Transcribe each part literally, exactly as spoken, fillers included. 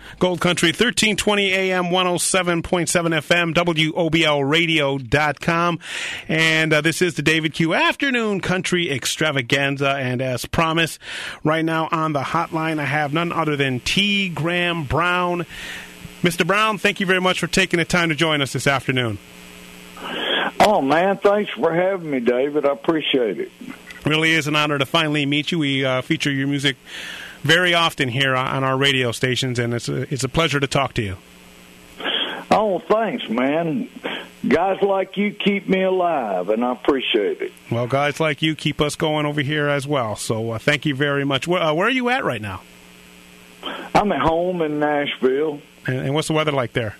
Gold Country, thirteen twenty A M, one oh seven point seven F M, W O B L radio dot com. And uh, this is the David Q Afternoon Country Extravaganza. And as promised, right now on the hotline, I have none other than T. Graham Brown. Mister Brown, thank you very much for taking the time to join us this afternoon. Oh, man, thanks for having me, David. I appreciate it. Really is an honor to finally meet you. We uh, feature your music very often here on our radio stations, and it's a, it's a pleasure to talk to you. Oh, thanks, man. Guys like you keep me alive, and I appreciate it. Well, guys like you keep us going over here as well, so uh, thank you very much. Where, uh, where are you at right now? I'm at home in Nashville. And, and what's the weather like there?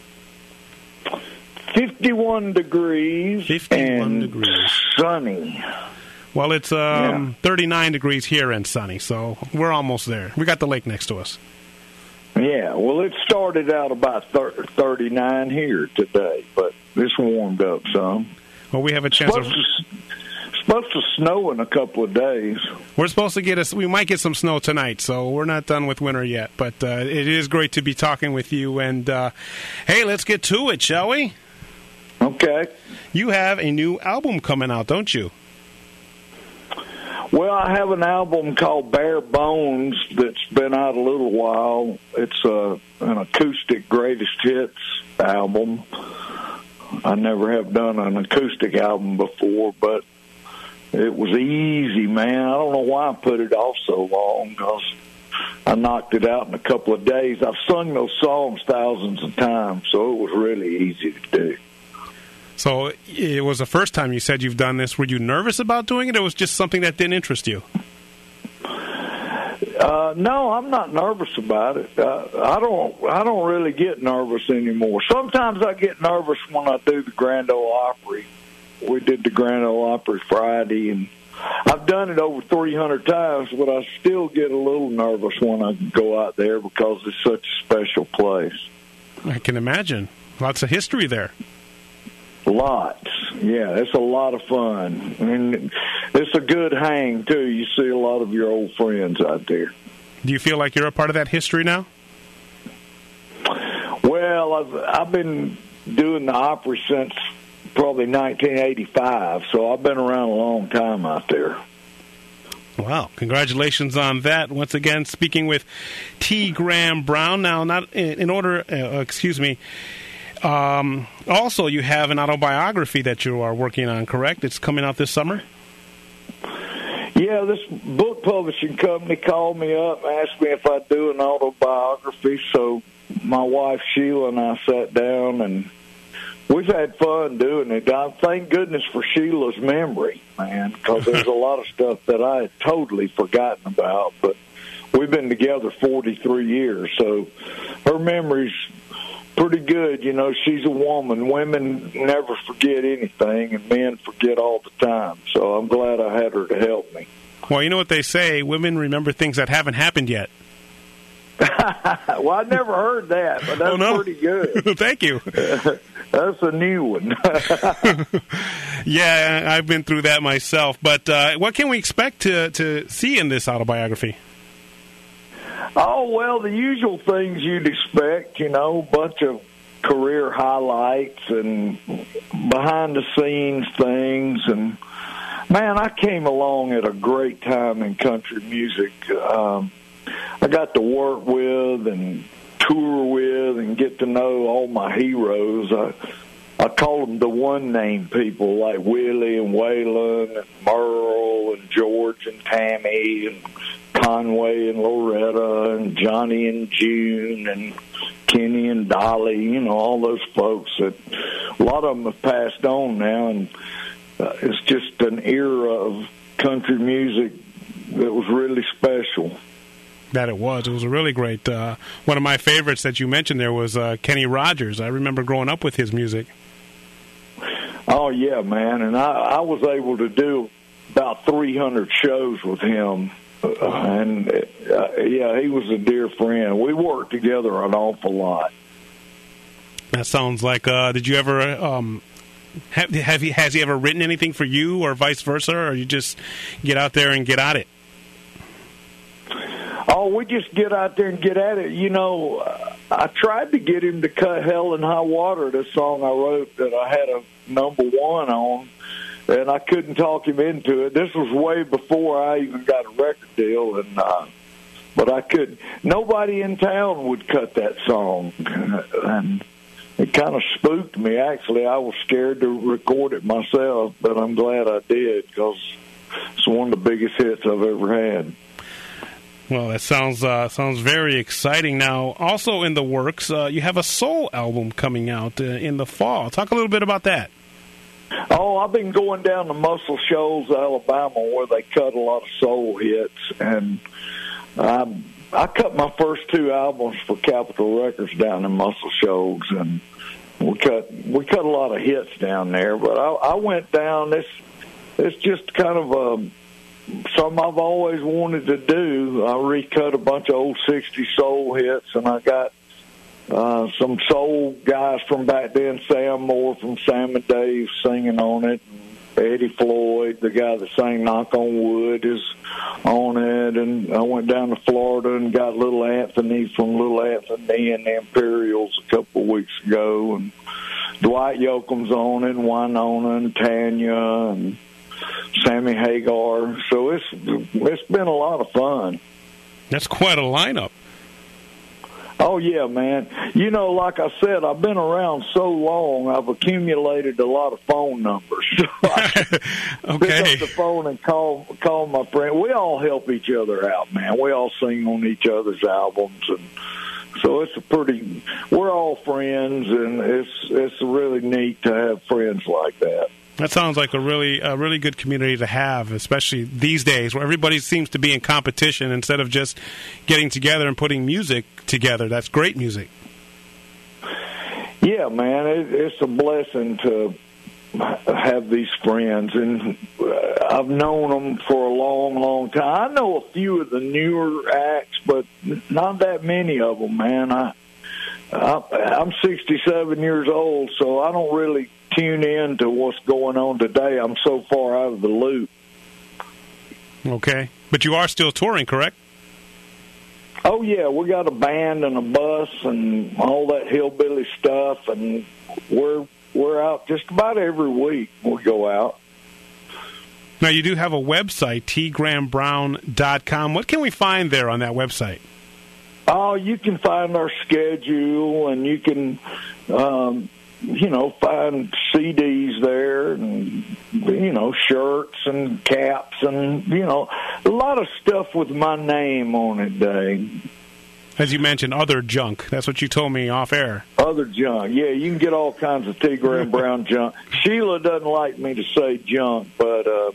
fifty-one degrees fifty-one and degrees. Sunny. Well, it's um, yeah. thirty-nine degrees here and sunny, so we're almost there. We got the lake next to us. Yeah, well, it started out about thirty-nine here today, but it's warmed up some. Well, we have a chance supposed of... To, supposed to snow in a couple of days. We're supposed to get us. We might get some snow tonight, so we're not done with winter yet. But uh, it is great to be talking with you. And, uh, hey, let's get to it, shall we? Okay. You have a new album coming out, don't you? Well, I have an album called Bare Bones that's been out a little while. It's a, an acoustic greatest hits album. I never have done an acoustic album before, but it was easy, man. I don't know why I put it off so long, because I knocked it out in a couple of days. I've sung those songs thousands of times, so it was really easy to do. So it was the first time you said you've done this. Were you nervous about doing it, or was it just something that didn't interest you? Uh, no, I'm not nervous about it. Uh, I don't. I don't really get nervous anymore. Sometimes I get nervous when I do the Grand Ole Opry. We did the Grand Ole Opry Friday, and I've done it over three hundred times, but I still get a little nervous when I go out there because it's such a special place. I can imagine. Lots of history there. Lots. Yeah, it's a lot of fun. And it's a good hang, too. You see a lot of your old friends out there. Do you feel like you're a part of that history now? Well, I've, I've been doing the Opry since probably nineteen eighty-five, so I've been around a long time out there. Wow. Congratulations on that. Once again, speaking with T. Graham Brown. Now, not in, in order, uh, excuse me, Um, also, you have an autobiography that you are working on, correct? It's coming out this summer? Yeah, this book publishing company called me up and asked me if I'd do an autobiography. So my wife, Sheila, and I sat down, and we've had fun doing it. I thank goodness for Sheila's memory, man, because there's a lot of stuff that I had totally forgotten about. But we've been together forty-three years, so her memory's pretty good. You know, she's a woman. Women never forget anything, and men forget all the time. So I'm glad I had her to help me. Well, you know what they say, women remember things that haven't happened yet. Well, I never heard that, but that's oh, no. pretty good. Thank you. That's a new one. Yeah, I've been through that myself. But uh, what can we expect to, to see in this autobiography? Oh, well, the usual things you'd expect, you know, a bunch of career highlights and behind-the-scenes things. And, man, I came along at a great time in country music. Um, I got to work with and tour with and get to know all my heroes. I, I call them the one-name people, like Willie and Waylon and Merle and George and Tammy and Conway and Loretta and Johnny and June and Kenny and Dolly, you know, all those folks that a lot of them have passed on now, and uh, it's just an era of country music that was really special. That it was. It was a really great. Uh, one of my favorites that you mentioned there was uh, Kenny Rogers. I remember growing up with his music. Oh, yeah, man, and I, I was able to do about three hundred shows with him. Uh, and, uh, yeah, he was a dear friend. We worked together an awful lot. That sounds like, uh, did you ever, um, have, have he, has he ever written anything for you or vice versa, or you just get out there and get at it? Oh, we just get out there and get at it. You know, I tried to get him to cut Hell in High Water, this song I wrote that I had a number one on, and I couldn't talk him into it. This was way before I even got a record deal, and uh, but I couldn't. Nobody in town would cut that song, and it kind of spooked me, actually. I was scared to record it myself, but I'm glad I did, because it's one of the biggest hits I've ever had. Well, that sounds uh, sounds very exciting. Now, also in the works, uh, you have a soul album coming out uh, in the fall. Talk a little bit about that. Oh, I've been going down to Muscle Shoals, Alabama, where they cut a lot of soul hits, and I, I cut my first two albums for Capitol Records down in Muscle Shoals, and we cut we cut a lot of hits down there. But I, I went down. This it's just kind of a something I've always wanted to do. I recut a bunch of old sixties soul hits, and I got uh, some soul guys from back then, Sam Moore from Sam and Dave, singing on it. Eddie Floyd, the guy that sang Knock on Wood, is on it. And I went down to Florida and got Little Anthony from Little Anthony and the Imperials a couple of weeks ago. And Dwight Yoakam's on it, and Winona and Tanya and Sammy Hagar. So it's it's been a lot of fun. That's quite a lineup. Oh, yeah, man. You know, like I said, I've been around so long, I've accumulated a lot of phone numbers. So I okay. pick up the phone and call call my friend. We all help each other out, man. We all sing on each other's albums, and so it's a pretty. We're all friends, and it's it's really neat to have friends like that. That sounds like a really a really good community to have, especially these days where everybody seems to be in competition instead of just getting together and putting music together. That's great music. Yeah, man, it, it's a blessing to have these friends, and I've known them for a long, long time. I know a few of the newer acts, but not that many of them, man. I, I I'm sixty-seven years old, so I don't really tune in to what's going on today. I'm so far out of the loop. Okay. But you are still touring, correct? Oh, yeah. We got a band and a bus and all that hillbilly stuff, and we're we're out just about every week. We go out. Now, you do have a website, t graham brown dot com. What can we find there on that website? Oh, you can find our schedule, and you can... Um, you know, find C Ds there and, you know, shirts and caps and, you know, a lot of stuff with my name on it, Dave. As you mentioned, other junk. That's what you told me off air. Other junk. Yeah, you can get all kinds of T. Graham Brown junk. Sheila doesn't like me to say junk, but uh,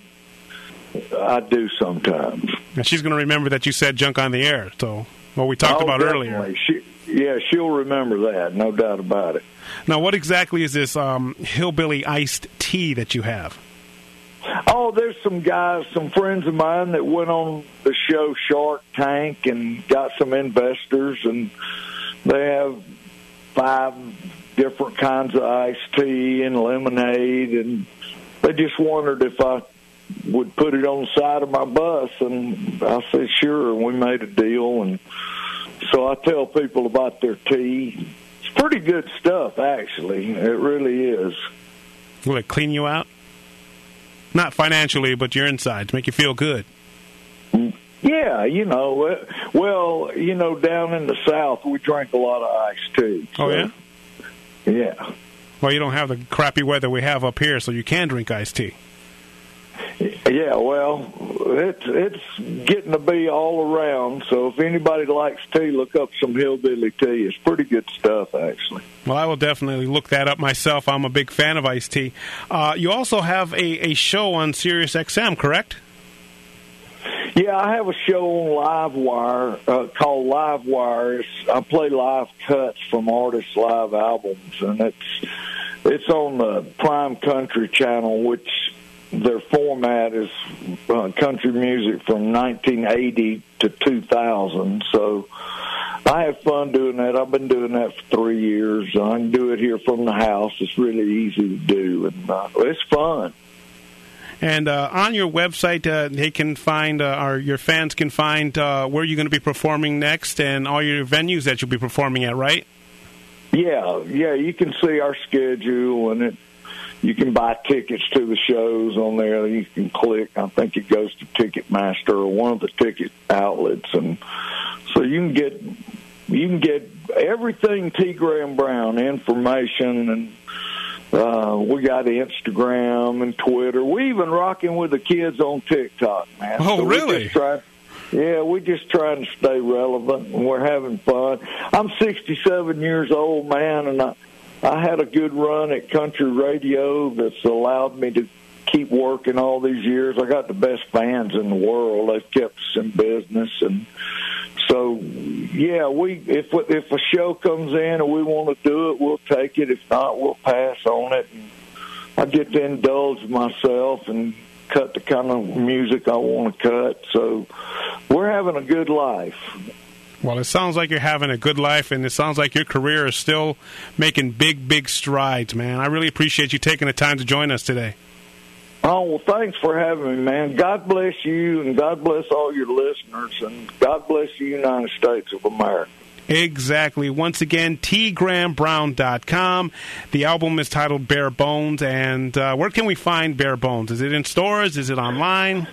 I do sometimes. And she's going to remember that you said junk on the air, so what we talked oh, about definitely. earlier. She, yeah, she'll remember that, no doubt about it. Now, what exactly is this um, hillbilly iced tea that you have? Oh, there's some guys, some friends of mine that went on the show Shark Tank and got some investors, and they have five different kinds of iced tea and lemonade, and they just wondered if I would put it on the side of my bus, and I said sure, and we made a deal. And so I tell people about their tea. It's pretty good stuff, actually. It really is. Will it clean you out? Not financially, but your insides, make you feel good. Yeah, you know, well, you know, down in the South, we drink a lot of iced tea. So, oh, yeah? Yeah. Well, you don't have the crappy weather we have up here, so you can drink iced tea. Yeah, well, it's it's getting to be all around, so if anybody likes tea, look up some hillbilly tea. It's pretty good stuff, actually. Well, I will definitely look that up myself. I'm a big fan of iced tea. Uh, you also have a, a show on Sirius X M, correct? Yeah, I have a show on Livewire uh, called Livewire. It's, I play live cuts from artists' live albums, and it's it's on the Prime Country channel, which their format is uh, country music from nineteen eighty to two thousand. So I have fun doing that. I've been doing that for three years. I can do it here from the house. It's really easy to do, and uh, it's fun. And uh, on your website, uh, they can find, uh, or your fans can find uh, where you're going to be performing next and all your venues that you'll be performing at, right? Yeah, yeah, you can see our schedule, and it, you can buy tickets to the shows on there. You can click, I think it goes to Ticketmaster or one of the ticket outlets, and so you can get you can get everything T. Graham Brown, information, and uh, we got Instagram and Twitter. We even rocking with the kids on TikTok, man. Oh, so really? Try, yeah, we're just trying to stay relevant, and we're having fun. I'm sixty-seven years old, man, and I, I had a good run at country radio that's allowed me to keep working all these years. I got the best fans in the world. They've kept us in business, and so yeah, we if if a show comes in and we want to do it, we'll take it. If not, we'll pass on it. And I get to indulge myself and cut the kind of music I want to cut. So we're having a good life. Well, it sounds like you're having a good life, and it sounds like your career is still making big, big strides, man. I really appreciate you taking the time to join us today. Oh, well, thanks for having me, man. God bless you, and God bless all your listeners, and God bless the United States of America. Exactly. Once again, T graham brown dot com. The album is titled Bare Bones, and uh, where can we find Bare Bones? Is it in stores? Is it online?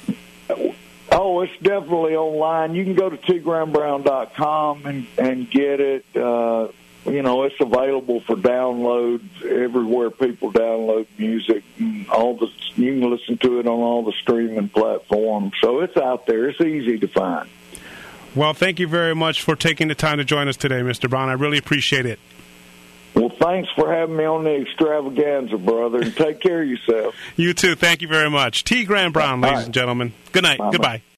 Oh, it's definitely online. You can go to T graham brown dot com and, and get it. Uh, you know, it's available for downloads everywhere people download music. And all the you can listen to it on all the streaming platforms. So it's out there. It's easy to find. Well, thank you very much for taking the time to join us today, Mister Brown. I really appreciate it. Well, thanks for having me on the extravaganza, brother, and take care of yourself. You too. Thank you very much. T. Graham Brown, ladies right. and gentlemen. Good night. Bye-bye. Goodbye.